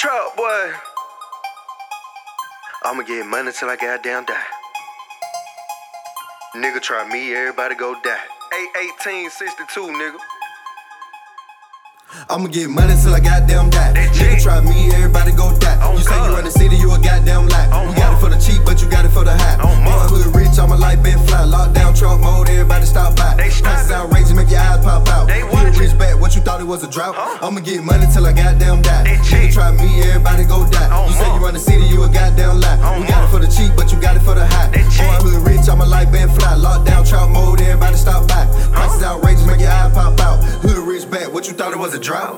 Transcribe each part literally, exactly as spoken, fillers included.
Trap boy. I'ma get money till I goddamn die. Nigga try me, everybody go die. eight eighteen sixty-two, nigga. I'ma get money till I goddamn die. That Nigga check. try me, everybody go die. On You say God. you run the city, you a goddamn lie. On You got it for the cheap, but you got it for the high. On Born Mars. hood rich, I'm a light been fly. Lockdown truck mode, everybody stop by. They stop. Prices outrageous, make your eyes pop out. They You a watch rich back, what you thought it was a drought? Huh? I'ma get money till I goddamn die. That Nigga check. try me, everybody go die. On You say you Mars. run the city, you a goddamn lie. On You got it Mars. for the cheap, but you got it for the high. That check. Born hood rich, I'm a light been fly. Lockdown truck mode, everybody stop by. Prices outrageous, make your eyes pop out. Hood rich back, what you thought it was a drought?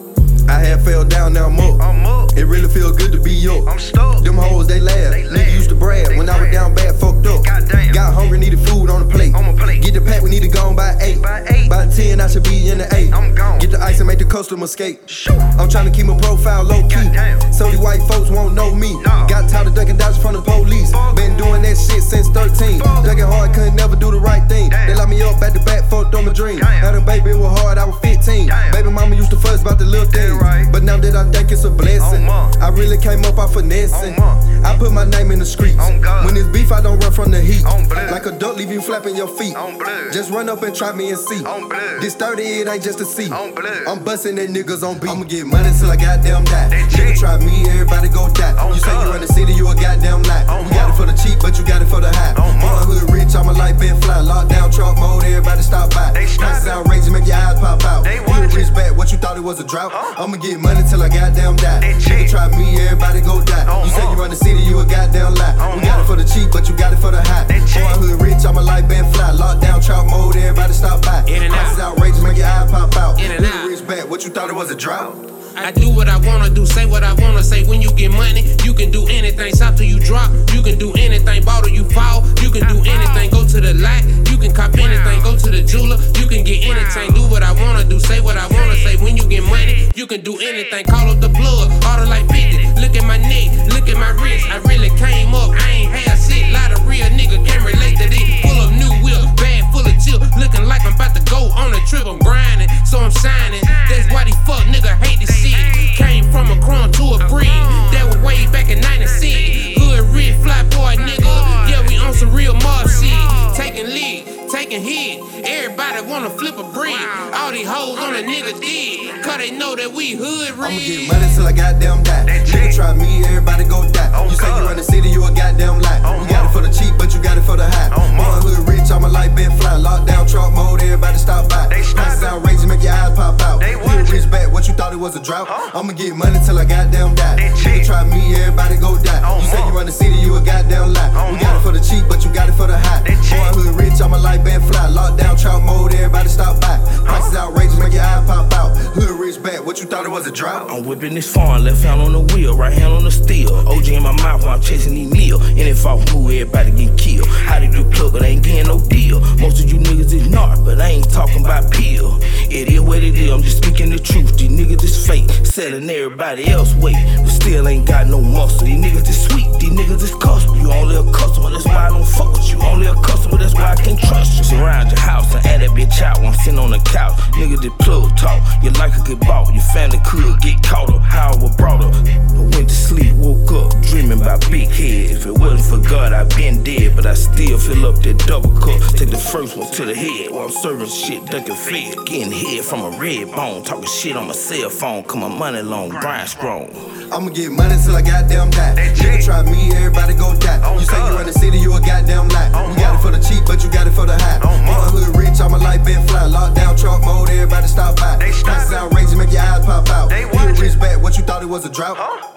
I had fell down, now I'm up. I'm up. It really feel good to be up. I'm stuck. Them hoes, they laugh. They Nigga laugh. used to brag. They When I was brag. down bad, fucked up. Goddamn. Got hungry, needed food on the plate. On my plate. Get the pack, we need to go on by eight. By eight. By ten, I should be in the eight. I'm gone. Get the ice and make the customer skate. Shoot. I'm tryna keep my profile low key. Goddamn. So these white folks won't know me. Nah. Got tired of ducking dodging from the police. Fuck. Been doing that shit since thirteen. Fuck. Ducking hard, couldn't never do the right thing. Damn. They locked me up back to back, fucked on my dream. Damn. Had a baby, it was hard, I was fifteen. Damn. Baby mama used to fuss about the little things. right. But now that I think it's a blessing, On Ma. I really came up off finessing. On Ma. I put my name in the streets. On God. When it's beef, I don't run from the heat. On blood. Like a duck, leave you flapping your feet. On blood. Just run up and try me and see. On blood. This thirty, it ain't just a C. On blood. I'm busting that niggas on beat. I'ma get money till I goddamn die. That Nigga check. try me, everybody go die. On You say God. you run the city, you a goddamn lie. On You got it Mars. for the cheap, but you got it for the high. On Mars. Born hood rich, I'm a light been fly. Lockdown truck mode, everybody stop by. They stop. Prices outrageous, make your eyes pop out. They You a watch rich it. back, what you thought it was a drought? Huh? I'ma get money till I goddamn die. That Nigga check. try me, everybody go die. On You say you Mars. run the city, you a goddamn lie. On You got it Mars. for the cheap, but you got it for the high. That check. Born hood rich, I'm a light been fly. Lockdown truck mode, everybody stop by. In and out. Prices outrageous, make your eyes pop out. In and You a out. rich back, what you thought it was a drought? I do what I wanna do, say what I wanna say. When you get money, you can do anything. Stop till you drop, you can do anything. Bottle you fall, you can do anything. Go to the lot, you can cop anything. Go to the jeweler, you can get anything. Do what I wanna do, say what I wanna say. When you get money, you can do anything. Call up the plug, order like fifty. Look at my neck, look at my wrist. I really came up, I ain't had shit. Lot of real nigga can relate to this. Full of new whip, bag full of chill. Looking like I'm about to go on a trip. I'm grinding, so I'm shining. That's why these fuck nigga hate this shit. Came from a crumb to a breed. That was way back in ninety-six. Hood rich, fly boy nigga. Yeah, we on some real mob shit. Taking lead, taking hit. Everybody wanna flip a brick. All these hoes on a nigga dick. Cause they know that we hood rich. I'ma get money till I goddamn die. That Nigga check. try me, everybody go die. On You say God. you run the city, you a goddamn lie. On You got it Mars. for the cheap, but you got it for the high. On Mars. Born hood rich, I'm a light been fly. Lockdown truck mode, everybody stop by. They stop. Prices outrageous, make your eyes pop out. They You a watch rich back, what you thought it was a drought? Huh? I'ma get money till I goddamn die. That Nigga check. try me, everybody go die. On You say you Mars. run the city, you a goddamn lie. On You got it Mars. for the cheap, but you got it for the high. That check. Born hood rich, I'm a light been fly. Lockdown truck mode, everybody stop by. Prices outrageous, make your eyes pop out. Hood rich back, what you thought it was a drought? I'm whipping this farm, left hand on the wheel, right hand on the steel. O G in my mouth while I'm chasing these meals. And if I move, everybody get killed. How they do plug, but I ain't getting no deal. Most of you niggas is not, but I ain't talking about pill. It is what it is, I'm just speaking the truth. These niggas is fake, selling everybody else weight, but still ain't got no muscle. These niggas is sweet, these niggas is custom. You only a customer, that's why I don't fuck with you. Only a customer, that's why I can't trust you. Surround your house and add that bitch out while I'm sitting on the couch. Niggas just plug talk, you like a good bought. Your family could get caught up, how I was brought up. I went to sleep, woke up, dreaming about big head. If it wasn't for God, I'd been dead, but I still fill up that double cup. Take the first one to the head while I'm serving shit, ducking fed. Getting head from a red bone, talking shit on my cell phone, cause my money long, grind strong. I'ma get money till I goddamn die. That Nigga check. try me, everybody go die. On You say you God. run the city, you a goddamn lie. On You got it for the cheap, but you got it for the high. On Mars. Born hood rich, I'm a light been fly. Lockdown truck mode, everybody stop by. They stop. Prices outrageous, make your eyes pop out. They You a watch rich it. back, what you thought it was a drought? Huh?